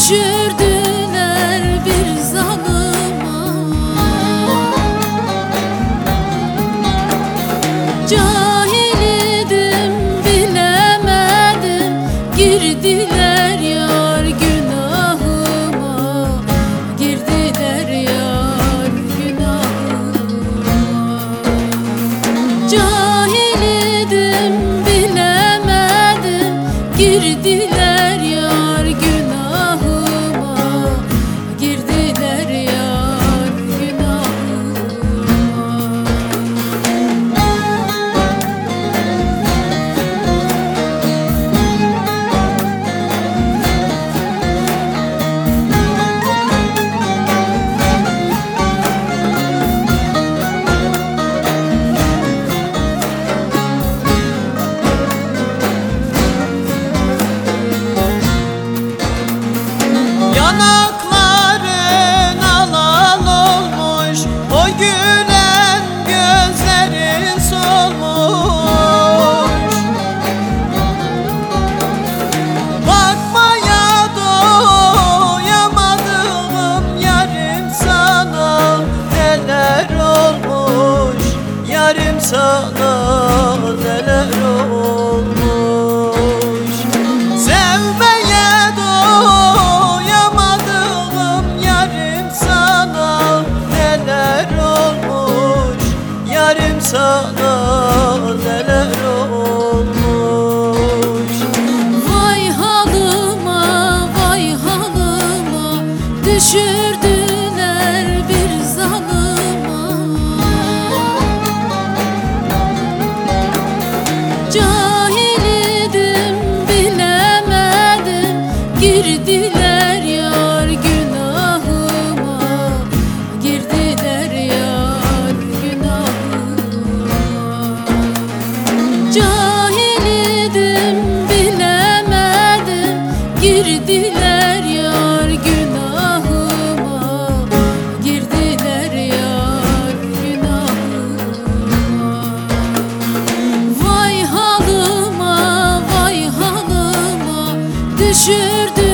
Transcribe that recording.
düşürdüler bir zalıma. Cahil idim, bilemedim, girdiler yar günahıma. Girdiler yar günahıma. Cahil idim, bilemedim, girdiler yar günahıma. Girdiler yar günahıma. Yanakların alan olmuş, o gülen gözlerin solmuş. Bakmaya doyamadım yarim, sana neler olmuş. Yarim, sana neler olmuş. Sevmeye doyamadım yarim, sana neler olmuş. Yarim, sana neler olmuş. Vay halıma, vay halıma, düşürdüler bir zalıma. Cahil idim, bilemedim, girdiler yar günahıma. Girdiler yar günahıma. Cahil idim, bilemedim, girdiler yar günahıma. Girdiler yar günahıma. Vay halıma, vay halıma, düşürdü